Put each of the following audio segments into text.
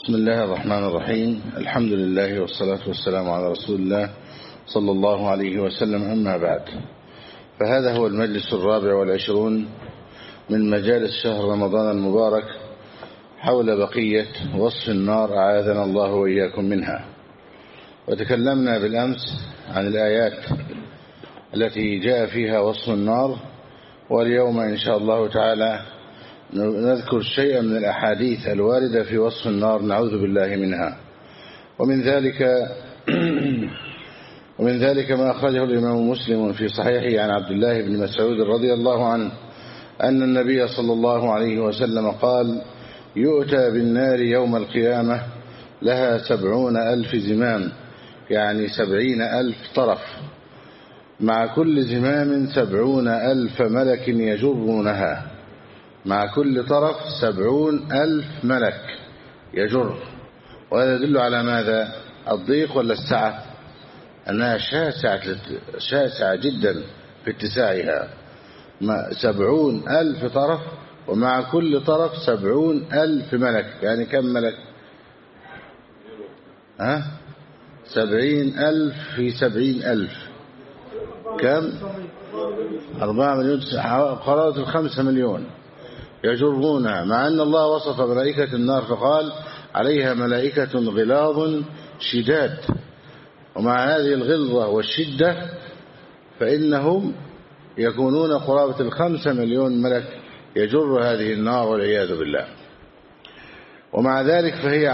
بسم الله الرحمن الرحيم. الحمد لله والصلاة والسلام على رسول الله صلى الله عليه وسلم. أما بعد، فهذا هو المجلس 24 من مجالس شهر رمضان المبارك حول بقية وصف النار، أعاذنا الله وإياكم منها. وتكلمنا بالأمس عن الآيات التي جاء فيها وصف النار، واليوم إن شاء الله تعالى نذكر شيئا من الأحاديث الواردة في وصف النار، نعوذ بالله منها. ومن ذلك ما أخرجه الإمام مسلم في صحيحه عن عبد الله بن مسعود رضي الله عنه أن النبي صلى الله عليه وسلم قال: يؤتى بالنار يوم القيامة لها 70,000 زمام، يعني 70,000 طرف، مع كل زمام 70,000 ملك يجرونها، مع كل طرف 70,000 ملك يجر. وهذا يدل على ماذا؟ الضيق ولا السعة؟ أنها شاسعة جدا في اتساعها، 70,000 طرف، ومع كل طرف 70,000 ملك. يعني كم ملك؟ 70,000 في 70,000 كم؟ 4 مليون، قرابة 5 مليون يجرونها. مع أن الله وصف ملائكة النار فقال: عليها ملائكة غلاظ شداد. ومع هذه الغلظة والشدة فإنهم يكونون قرابة 5 مليون ملك يجر هذه النار والعياذ بالله. ومع ذلك فهي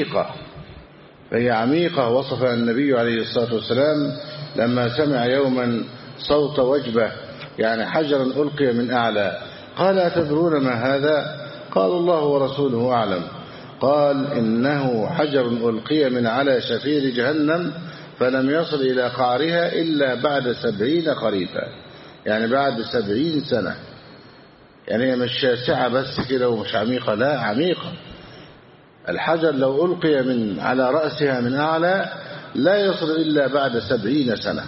عميقة. وصفها النبي عليه الصلاة والسلام لما سمع يوما صوت وجبة، يعني حجرا ألقي من أعلى، قال: أتدرون ما هذا؟ قال: الله ورسوله أعلم. قال: إنه حجر ألقي من على شفير جهنم فلم يصل إلى قعرها إلا بعد 70 خريفا، يعني بعد 70 سنة. يعني هي مش شاسعة بس كده ومش عميقة، لا، عميقة. الحجر لو ألقي من على رأسها من أعلى لا يصل إلا بعد 70 سنة.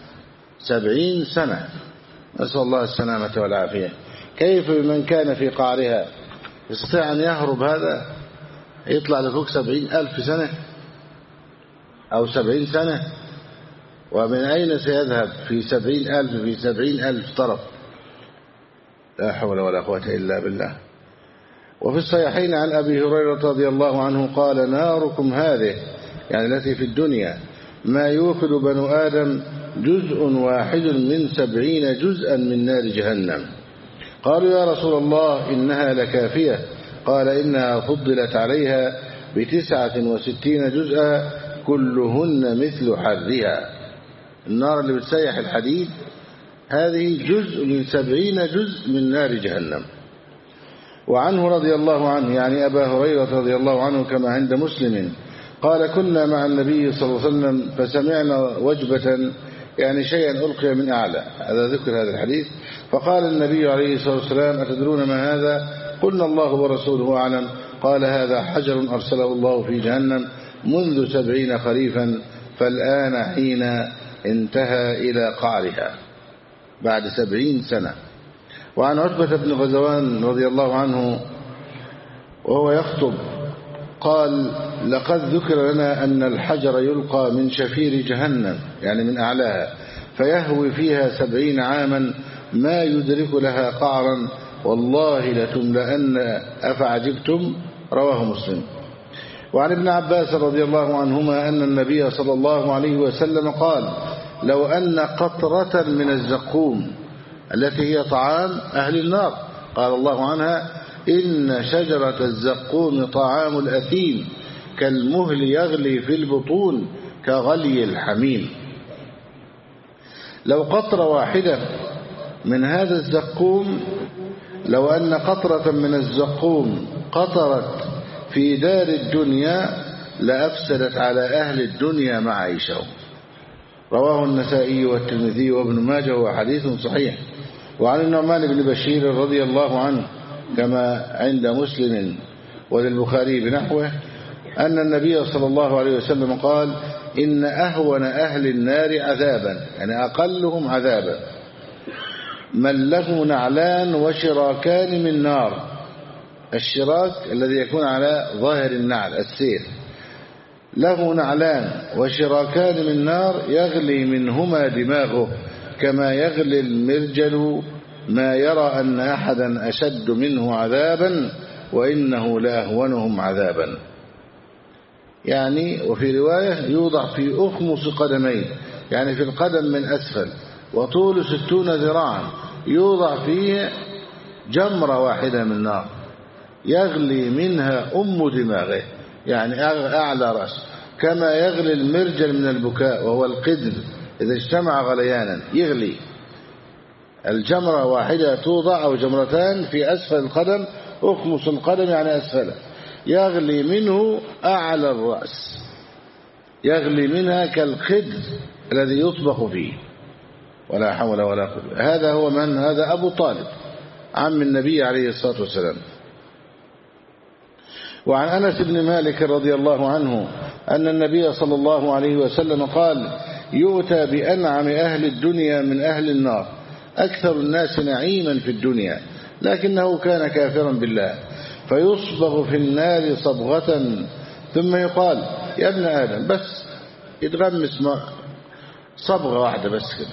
70 سنة، نسأل الله السلامة والعافية. كيف بمن كان في قعرها؟ يستطيع أن يهرب هذا؟ يطلع لفوق 70,000 سنة أو 70 سنة؟ ومن أين سيذهب في 70,000 في 70,000 طرف؟ لا حول ولا قوة إلا بالله. وفي الصحيحين عن أبي هريرة رضي الله عنه قال: ناركم هذه، يعني التي في الدنيا، ما يوقد بنو آدم جزء واحد من 70 جزءا من نار جهنم. قالوا: يا رسول الله إنها لكافية. قال: إنها فضلت عليها ب69 جزءا كلهن مثل حرها. النار اللي بتسيح الحديد هذه جزء من 70 جزء من نار جهنم. وعنه رضي الله عنه، يعني أبا هريرة رضي الله عنه كما عند مسلم، قال: كنا مع النبي صلى الله عليه وسلم فسمعنا وجبة، يعني شيئا ألقي من أعلى. هذا ذكر هذا الحديث. فقال النبي عليه الصلاة والسلام: أتدرون ما هذا؟ قلنا: الله ورسوله أعلم. قال: هذا حجر أرسله الله في جهنم منذ 70 خريفا، فالآن حين انتهى إلى قعرها بعد 70 سنة. وعن عتبة بن غزوان رضي الله عنه وهو يخطب قال: لقد ذكر لنا أن الحجر يلقى من شفير جهنم، يعني من أعلاها، فيهوي فيها 70 عاما ما يدرك لها قعرا، والله لتملأن أفعجبتم. رواه مسلم. وعن ابن عباس رضي الله عنهما أن النبي صلى الله عليه وسلم قال: لو أن قطرة من الزقوم، التي هي طعام أهل النار، قال الله عنها: إن شجرة الزقوم طعام الأثيم كالمهل يغلي في البطون كغلي الحميم. لو قطرة واحدة من هذا الزقوم، لو أن قطرة من الزقوم قطرت في دار الدنيا لأفسدت على أهل الدنيا معايشهم. رواه النسائي والترمذي وابن ماجه، وحديث صحيح. وعن النعمان بن بشير رضي الله عنه كما عند مسلم وللبخاري بنحوه أن النبي صلى الله عليه وسلم قال: إن أهون أهل النار عذابا، يعني أقلهم عذابا، من له نعلان وشراكان من نار، الشراك الذي يكون على ظاهر النعل السير، له نعلان وشراكان من نار يغلي منهما دماغه كما يغلي المرجل، ما يرى أن أحدا أشد منه عذابا وإنه لأهونهم عذابا. يعني وفي رواية يوضع في أخمص قدمين، يعني في القدم من أسفل، وطول 60 ذراعا، يوضع فيه جمرة واحدة من نار يغلي منها دماغه، يعني أعلى رأس، كما يغلي المرجل من البكاء وهو القدر إذا اجتمع غليانا يغلي. الجمرة واحدة توضع أو جمرتان في أسفل القدم، أخمص القدم يعني أسفله، يغلي منه أعلى الرأس، يغلي منها كالقدر الذي يطبخ فيه، ولا حول ولا قوة. هذا هو من؟ هذا أبو طالب عم النبي عليه الصلاة والسلام. وعن أنس بن مالك رضي الله عنه أن النبي صلى الله عليه وسلم قال: يؤتى بأنعم أهل الدنيا من أهل النار، أكثر الناس نعيما في الدنيا لكنه كان كافرا بالله، فيصبغ في النار صبغة ثم يقال: يا ابن آدم، بس يتغمس صبغة واحدة بس كده،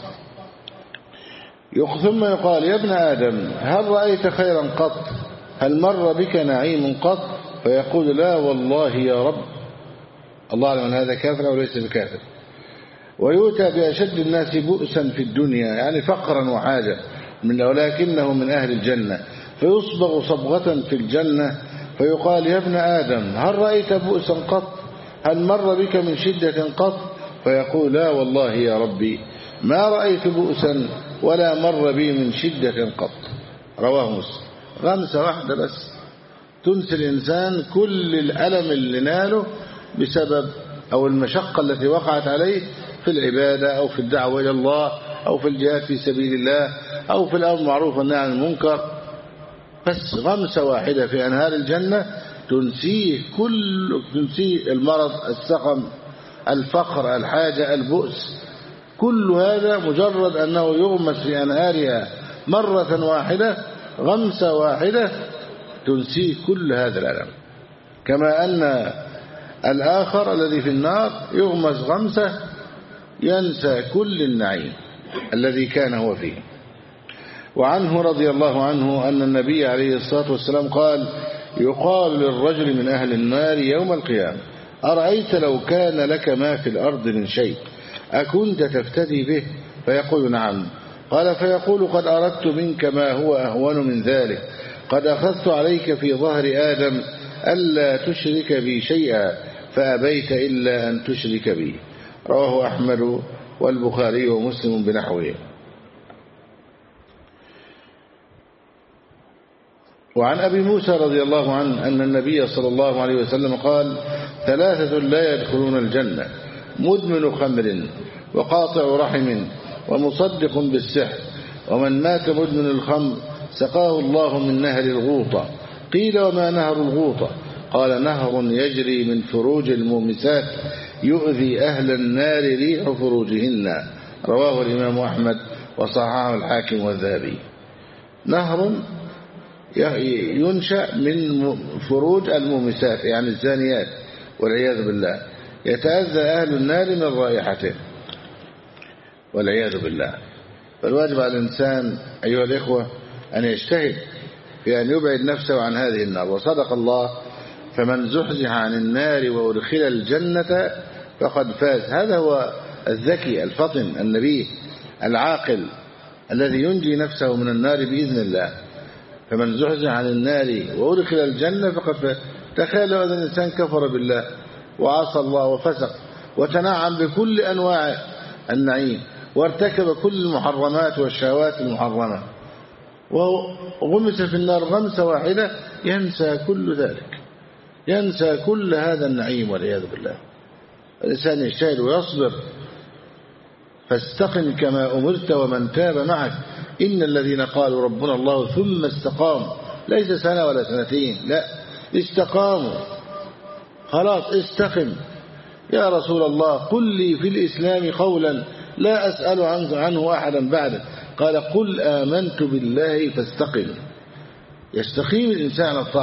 ثم يقال: يا ابن آدم، هل رأيت خيرا قط؟ هل مر بك نعيم قط؟ فيقول: لا والله يا رب. الله أعلم أن هذا كافر أو ليس بكافر. ويؤتى بأشد الناس بؤسا في الدنيا، يعني فقرا وحاجة، ولكنه من أهل الجنة، فيصبغ صبغة في الجنة فيقال: يا ابن آدم، هل رأيت بؤسا قط؟ هل مر بك من شدة قط؟ فيقول: لا والله يا ربي، ما رأيت بؤسا ولا مر بي من شدة قط. رواه مسلم. غمسة واحدة بس تنسي الإنسان كل الألم اللي ناله بسبب أو المشقة التي وقعت عليه في العبادة أو في الدعوة إلى الله أو في الجهاد في سبيل الله أو في الأمر بالمعروف والنهي عن المنكر. بس غمسة واحدة في أنهار الجنة تنسيه تنسيه المرض، السقم، الفقر، الحاجة، البؤس، كل هذا مجرد أنه يغمس في أنهارها مرة واحدة، غمسة واحدة تنسيه كل هذا الألم. كما أن الآخر الذي في النار يغمس غمسة ينسى كل النعيم الذي كان هو فيه. وعنه رضي الله عنه أن النبي عليه الصلاة والسلام قال: يقال للرجل من أهل النار يوم القيامة: أرأيت لو كان لك ما في الأرض من شيء أكنت تفتدي به؟ فيقول: نعم. قال: فيقول: قد أردت منك ما هو أهون من ذلك، قد أخذت عليك في ظهر آدم ألا تشرك بي شيئا فأبيت إلا أن تشرك بي. رواه أحمد والبخاري ومسلم بنحوه. وعن أبي موسى رضي الله عنه أن النبي صلى الله عليه وسلم قال: ثلاثة لا يدخلون الجنة: مدمن خمر، وقاطع رحم، ومصدق بالسحر. ومن مات مدمن الخمر سقاه الله من نهر الغوطة. قيل: وما نهر الغوطة؟ قال: نهر يجري من فروج المومسات يؤذي أهل النار ريح فروجهن. رواه الإمام أحمد وصححه الحاكم والذهبي. نهر ينشأ من فروج المومسات يعني الزانيات والعياذ بالله، يتأذى أهل النار من رائحته والعياذ بالله. فالواجب على الإنسان أيها الإخوة أن يجتهد في أن يبعد نفسه عن هذه النار. وصدق الله: فمن زحزح عن النار وأدخل الجنة فقد فاز. هذا هو الذكي الفطن النبي العاقل الذي ينجي نفسه من النار بإذن الله. فمن زحزح عن النار وأدخل الجنة فقد فاز. تخيل لو أن الإنسان كفر بالله وعصى الله وفسق وتنعم بكل أنواع النعيم وارتكب كل المحرمات والشهوات المحرمة وغمس في النار غمسة واحدة، ينسى كل ذلك، ينسى كل هذا النعيم والعياذ بالله. الإنسان يجتهد ويصبر. فاستقم كما أمرت ومن تاب معك، إن الذين قالوا ربنا الله ثم استقاموا، ليس سنة ولا سنتين، لا، استقاموا خلاص. استقم يا رسول الله، قل لي في الإسلام قولا لا أسأل عنه أحدا بعدك. قال: قل آمنت بالله فاستقم. يستقيم الإنسان على الطاعة.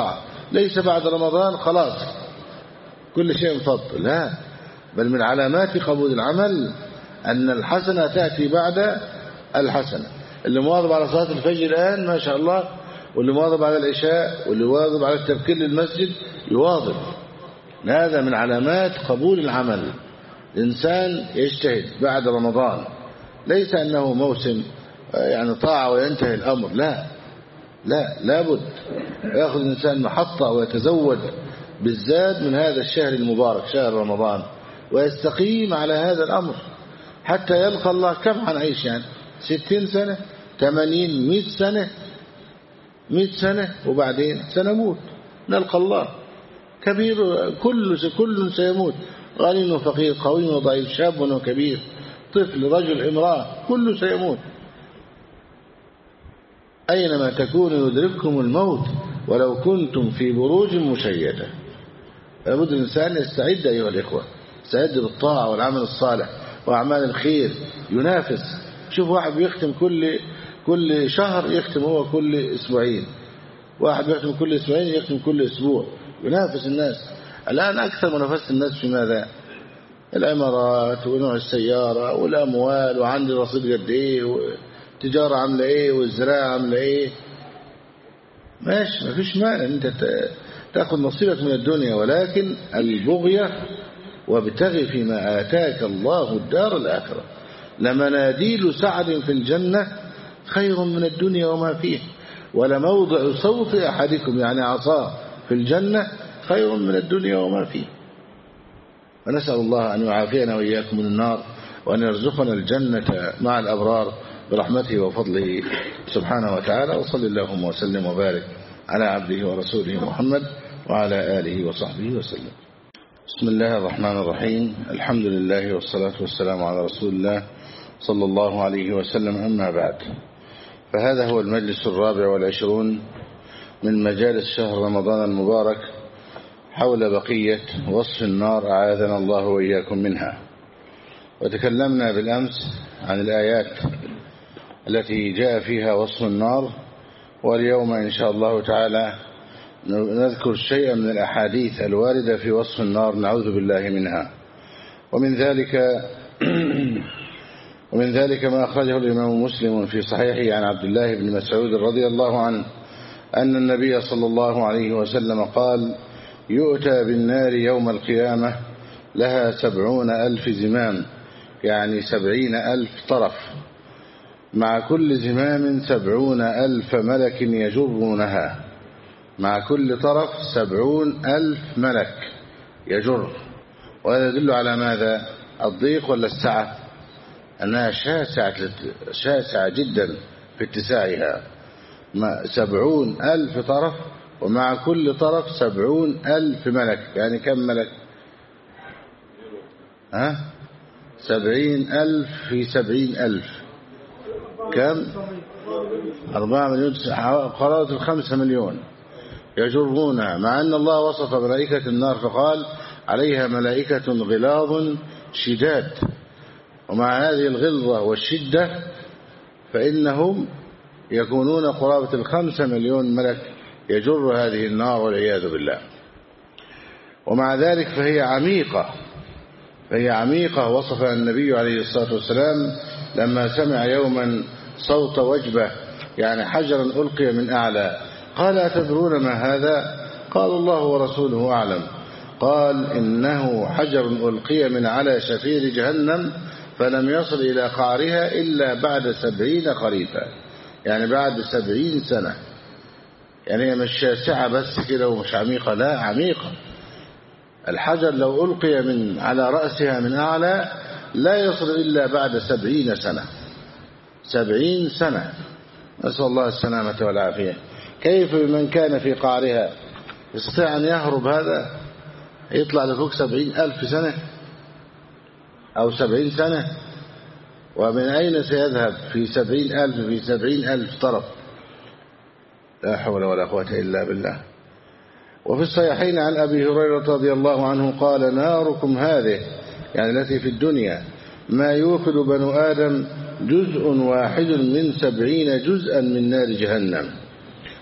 ليس بعد رمضان خلاص كل شيء مفضل، لا، بل من علامات قبول العمل أن الحسنة تأتي بعد الحسنة. اللي مواظب على صلاة الفجر الآن ما شاء الله، واللي مواظب على العشاء، واللي مواظب على التبكير للمسجد يواظب، هذا من علامات قبول العمل. الإنسان يجتهد بعد رمضان، ليس أنه موسم يعني طاعة وينتهي الأمر، لا لا، لابد يأخذ الإنسان محطة ويتزود بالزاد من هذا الشهر المبارك شهر رمضان، ويستقيم على هذا الأمر حتى يلقى الله. كم حنعيش يعني 60 سنة 80 100 سنة 100 سنة وبعدين سنموت نلقى الله. كبير كل سيموت، غني وفقير، قوي وضعيف، شاب وكبير، طفل رجل امرأة، كله سيموت. أينما تكونوا يدرككم الموت ولو كنتم في بروج مشيدة. لابد الإنسان يستعد أيها الإخوة، يستعد بالطاعة والعمل الصالح وأعمال الخير، ينافس. شوف واحد بيختم كل شهر، يختم هو كل أسبوعين، واحد بيختم كل أسبوعين، يختم كل أسبوع، ينافس الناس. الآن أكثر منافسة الناس في ماذا؟ العمارات ونوع السيارة والأموال، وعندي رصيد قد إيه، والتجارة عاملة إيه، والزراعة عاملة إيه. ماشي، ما فيش مانع أنت تأخذ نصيبك من الدنيا، ولكن البغية وابتغي فيما آتاك الله الدار الآخرة. لمناديل سعد في الجنة خير من الدنيا وما فيه، ولموضع صوت أحدكم يعني عصاه في الجنة خير من الدنيا وما فيه. ونسأل الله أن يعافينا وإياكم من النار، وأن يرزقنا الجنة مع الأبرار برحمته وفضله سبحانه وتعالى. وصل اللهم وسلم وبارك على عبده ورسوله محمد وعلى آله وصحبه وسلم. بسم الله الرحمن الرحيم. الحمد لله والصلاة والسلام على رسول الله صلى الله عليه وسلم. أما بعد، فهذا هو المجلس 24 من مجالس شهر رمضان المبارك حول بقية وصف النار، أعاذنا الله وإياكم منها. وتكلمنا بالأمس عن الآيات التي جاء فيها وصف النار، واليوم إن شاء الله تعالى نذكر شيئا من الأحاديث الواردة في وصف النار، نعوذ بالله منها. ومن ذلك ما أخرجه الإمام مسلم في صحيحه عن عبد الله بن مسعود رضي الله عنه أن النبي صلى الله عليه وسلم قال: يؤتى بالنار يوم القيامة لها 70,000 زمام، يعني 70,000 طرف، مع كل زمام 70,000 ملك يجرونها، مع كل طرف 70,000 ملك يجر. وهذا يدل على ماذا؟ الضيق ولا السعة؟ أنها شاسعة جدا في اتساعها. 70,000 طرف، ومع كل طرف 70,000 ملك، يعني كم ملك؟ 70,000 في 70,000 كم؟ 4 مليون، قرابة 5 مليون يجرونها. مع أن الله وصف ملائكة النار فقال: عليها ملائكة غلاظ شداد. ومع هذه الغلظة والشدة فإنهم يكونون قرابة 5 مليون ملك يجر هذه النار والعياذ بالله. ومع ذلك فهي عميقة. وصفها النبي عليه الصلاة والسلام لما سمع يوما صوت وجبة، يعني حجرا ألقي من أعلى، قال: أتدرون ما هذا؟ قال: الله ورسوله أعلم. قال: إنه حجر ألقي من على شفير جهنم فلم يصل إلى قعرها إلا بعد 70 خريفا، يعني بعد 70 سنة. يعني هي مش شاسعة بس كده ومش عميقة، لا، عميقة. الحجر لو ألقي من على رأسها من أعلى لا يصل إلا بعد 70 سنة. 70 سنة، نسأل الله السلامة والعافية. كيف بمن كان في قعرها؟ يستطيع أن يهرب هذا؟ يطلع لفوق 70,000 سنة أو 70 سنة؟ ومن أين سيذهب في 70,000 في 70,000 طرف؟ لا حول ولا قوة إلا بالله. وفي الصحيحين عن أبي هريرة رضي الله عنه قال: ناركم هذه، يعني التي في الدنيا، ما يوقد بنو آدم جزء واحد من 70 جزءا من نار جهنم.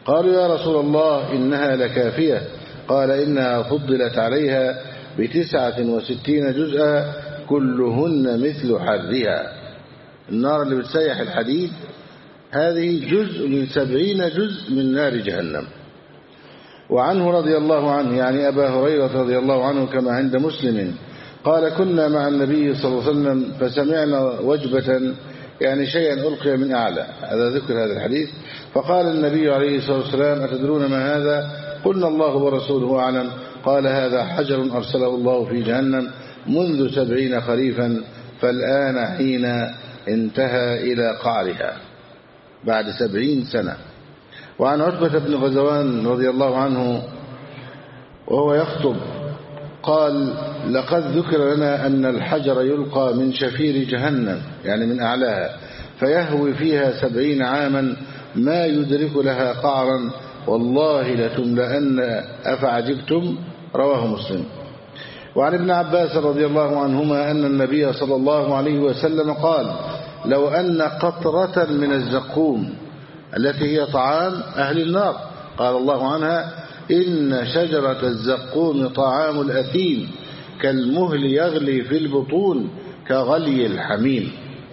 قالوا يا رسول الله إنها لكافية. قال إنها فضلت عليها ب69 جزءا كلهن مثل حرها. النار اللي بتسيح الحديد هذه جزء من 70 جزء من نار جهنم. وعنه رضي الله عنه يعني أبا هريرة رضي الله عنه كما عند مسلم قال كنا مع النبي صلى الله عليه وسلم فسمعنا وجبة يعني شيئا ألقي من أعلى. هذا ذكر هذا الحديث. فقال النبي عليه الصلاة والسلام أتدرون ما هذا؟ قلنا الله ورسوله أعلم. قال هذا حجر أرسله الله في جهنم منذ 70 خريفا فالآن حين انتهى إلى قعرها بعد 70 سنة. وعن عتبة بن غزوان رضي الله عنه وهو يخطب قال لقد ذكر لنا أن الحجر يلقى من شفير جهنم يعني من أعلاها فيهوي فيها 70 عاما ما يدرك لها قعرا والله لتملأن أفعجبتم. رواه مسلم. وعن ابن عباس رضي الله عنهما أن النبي صلى الله عليه وسلم قال لو أن قطرة من الزقوم التي هي طعام أهل النار قال الله عنها إن شجرة الزقوم طعام الأثيم كالمهل يغلي في البطون كغلي الحميم.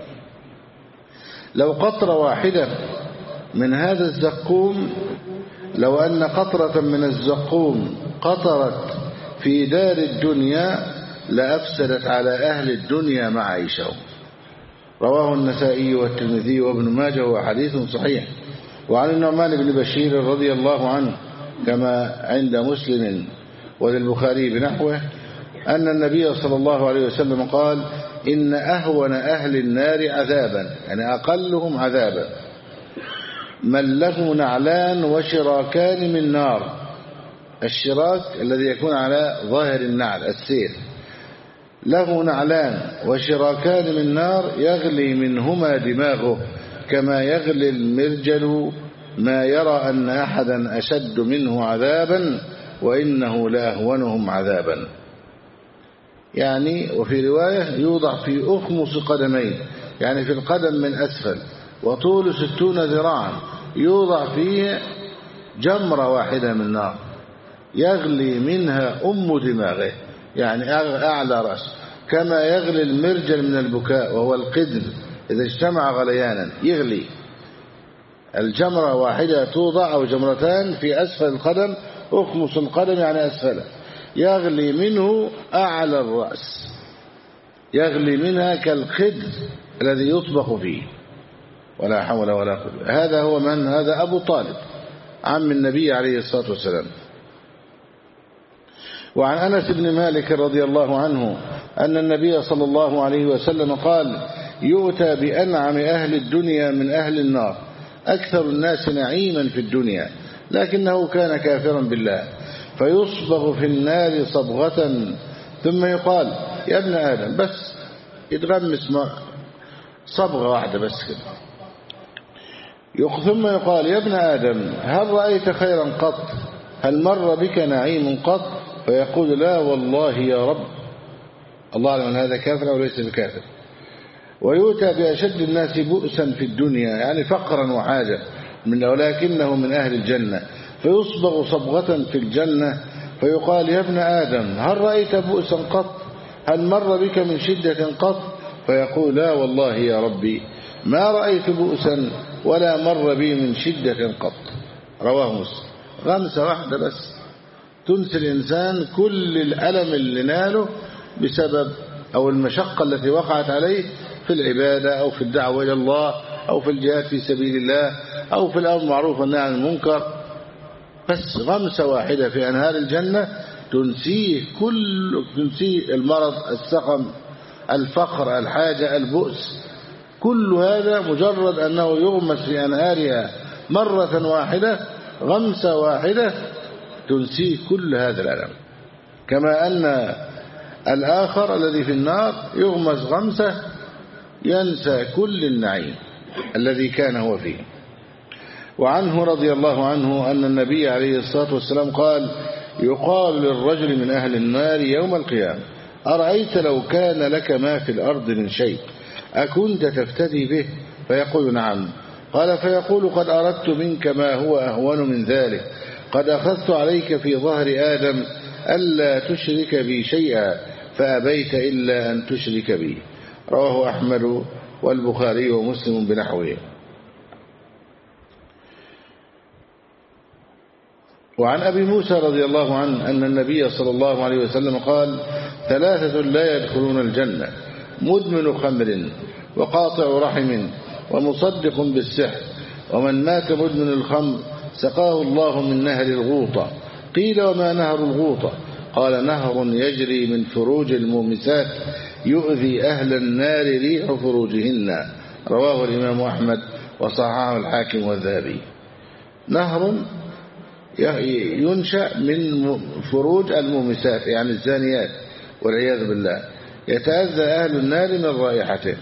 لو قطرة واحدة من هذا الزقوم لو أن قطرة من الزقوم قطرت في دار الدنيا لأفسدت على أهل الدنيا معايشهم. رواه النسائي والترمذي وابن ماجه وحديث صحيح. وعن النعمان بن بشير رضي الله عنه كما عند مسلم وللبخاري بنحوه أن النبي صلى الله عليه وسلم قال إن أهون أهل النار عذابا يعني أقلهم عذابا من له نعلان وشراكان من نار. الشراك الذي يكون على ظاهر النعل السير له نعلان وشراكان من نار يغلي منهما دماغه كما يغلي المرجل ما يرى أن أحدا أشد منه عذابا وإنه لأهونهم عذابا. يعني وفي رواية يوضع في أخمص قدمين يعني في القدم من أسفل وطول 60 ذراعا يوضع فيه جمرة واحدة من نار يغلي منها دماغه يعني أعلى رأس كما يغلي المرجل من البكاء وهو القدر إذا اجتمع غليانا يغلي. الجمرة واحدة توضع أو جمرتان في أسفل القدم أخمص القدم يعني أسفله يغلي منه أعلى الرأس يغلي منها كالقدر الذي يطبخ فيه ولا حول ولا قوة. هذا هو من هذا أبو طالب عم النبي عليه الصلاة والسلام. وعن أنس بن مالك رضي الله عنه أن النبي صلى الله عليه وسلم قال يؤتى بأنعم أهل الدنيا من أهل النار أكثر الناس نعيما في الدنيا لكنه كان كافرا بالله فيصبغ في النار صبغة ثم يقال يا ابن آدم بس يتغمس صبغة واحدة بس كده ثم يقال يا ابن آدم هل رأيت خيرا قط هل مر بك نعيم قط فيقول لا والله يا رب. الله أعلم أن هذا كافر أو ليس بكافر. ويؤتى بأشد الناس بؤسا في الدنيا يعني فقرا وحاجة ولكنه من أهل الجنة فيصبغ صبغة في الجنة فيقال يا ابن آدم هل رأيت بؤسا قط هل مر بك من شدة قط فيقول لا والله يا ربي ما رأيت بؤسا ولا مر بي من شدة قط. رواه مسلم. غمسة واحدة بس تنسي الإنسان كل الألم اللي ناله بسبب أو المشقة التي وقعت عليه في العبادة أو في الدعوة إلى الله أو في الجهاد في سبيل الله أو في الأمر بالمعروف والنهي عن المنكر. بس غمسة واحدة في أنهار الجنة تنسيه تنسيه المرض السقم الفقر الحاجة البؤس كل هذا مجرد أنه يغمس في أنهارها مرة واحدة غمسة واحدة تنسيه كل هذا الألم. كما أن الآخر الذي في النار يغمس غمسة ينسى كل النعيم الذي كان هو فيه. وعنه رضي الله عنه أن النبي عليه الصلاة والسلام قال يقال للرجل من أهل النار يوم القيامة أرأيت لو كان لك ما في الأرض من شيء أكنت تفتدي به فيقول نعم قال فيقول قد أردت منك ما هو أهون من ذلك، قد أخذت عليك في ظهر آدم ألا تشرك بي شيئا فأبيت إلا أن تشرك بي. رواه أحمد والبخاري ومسلم بنحوه. وعن أبي موسى رضي الله عنه أن النبي صلى الله عليه وسلم قال: ثلاثة لا يدخلون الجنة: مدمن خمر، وقاطع رحم، ومصدق بالسحر. ومن مات مدمن الخمر سقاه الله من نهر الغوطة. قيل: وما نهر الغوطة؟ قال: نهر يجري من فروج المومسات يؤذي أهل النار ريح فروجهن. رواه الإمام أحمد وصححه الحاكم والذهبي. نهر ينشأ من فروج المومسات يعني الزانيات والعياذ بالله، يتأذى أهل النار من رائحته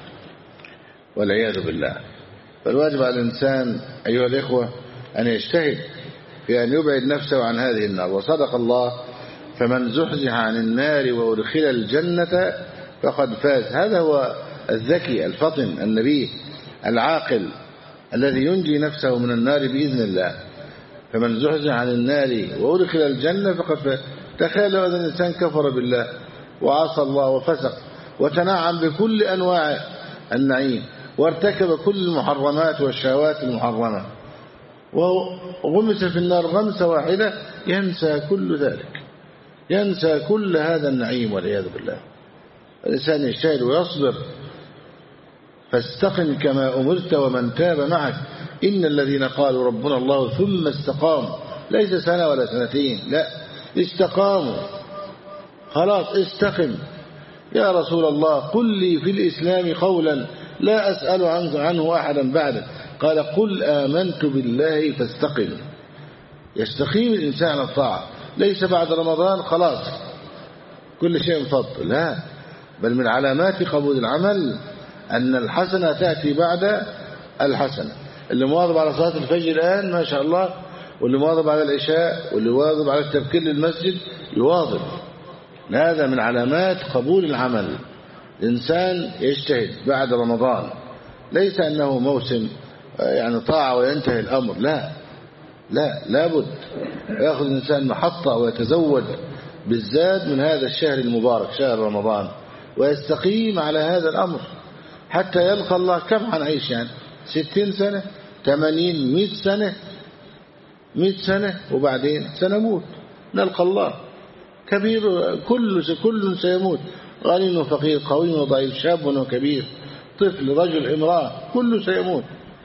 والعياذ بالله. فالواجب على الإنسان أيها الإخوة أن يجتهد في أن يبعد نفسه عن هذه النار. وصدق الله: فمن زحزح عن النار وأدخل الجنة فقد فاز. هذا هو الذكي الفطن النبي العاقل الذي ينجي نفسه من النار بإذن الله. فمن زحزح عن النار وأدخل الجنة فقد فاز. تخيل لو أن الإنسان كفر بالله وعصى الله وفسق وتنعم بكل أنواع النعيم وارتكب كل المحرمات والشهوات المحرمة وغمس في النار غمسة واحدة، ينسى كل ذلك، ينسى كل هذا النعيم والعياذ بالله. الإنسان يجتهد ويصبر. فاستقم كما أمرت ومن تاب معك. إن الذين قالوا ربنا الله ثم استقاموا، ليس سنة ولا سنتين، لا، استقاموا خلاص. استقم يا رسول الله، قل لي في الإسلام قولا لا أسأل عنه أحدا بعدك. قال: قل آمنت بالله فاستقم. يستقيم الإنسان على الطاعة، ليس بعد رمضان خلاص كل شيء مفضل، لا، بل من علامات قبول العمل أن الحسنة تأتي بعد الحسنة. اللي مواظب على صلاة الفجر الآن ما شاء الله، واللي مواظب على العشاء، واللي مواظب على التبكير للمسجد يواظب. هذا من علامات قبول العمل. الإنسان يجتهد بعد رمضان، ليس أنه موسم يعني طاعة وينتهي الأمر، لا لا، لابد يأخذ الإنسان محطة ويتزود بالزاد من هذا الشهر المبارك شهر رمضان، ويستقيم على هذا الأمر حتى يلقى الله. كم هنعيش يعني 60 سنة 80 100 سنة 100 سنة وبعدين سنموت نلقى الله. كبير كل سيموت، غني وفقير، قوي وضعيف، شاب وكبير، طفل رجل امرأة، كله سيموت.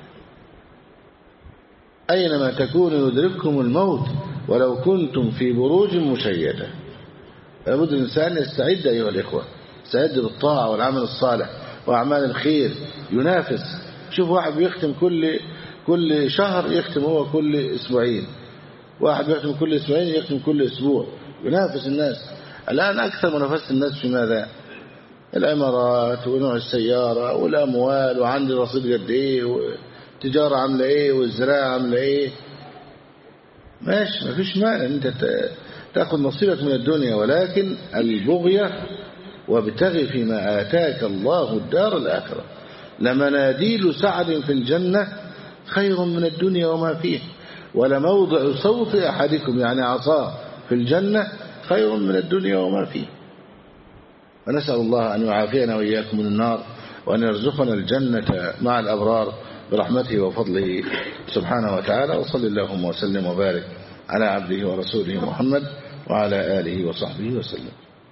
أينما تكونوا يدرككم الموت ولو كنتم في بروج مشيدة. لابد الإنسان يستعد أيها الإخوة، يستعد بالطاعة والعمل الصالح وأعمال الخير، ينافس. شوف واحد بيختم كل شهر، يختم هو كل أسبوعين، واحد بيختم كل أسبوعين، يختم كل أسبوع، ينافس الناس. الآن أكثر منافسة الناس في ماذا؟ العمارات ونوع السيارة والأموال، وعندي رصيد قد إيه، والتجارة عاملة إيه، والزراعة عاملة إيه. ماشي، ما فيش مانع أنت تأخذ نصيبك من الدنيا، ولكن البغية وابتغي فيما آتاك الله الدار الآخرة. لمناديل سعد في الجنة خير من الدنيا وما فيه، ولموضع صوت أحدكم يعني عصاه في الجنة خير من الدنيا وما فيه. ونسأل الله أن يعافينا وإياكم من النار، وأن يرزقنا الجنة مع الأبرار برحمته وفضله سبحانه وتعالى. وصلى اللهم وسلم وبارك على عبده ورسوله محمد وعلى آله وصحبه وسلم.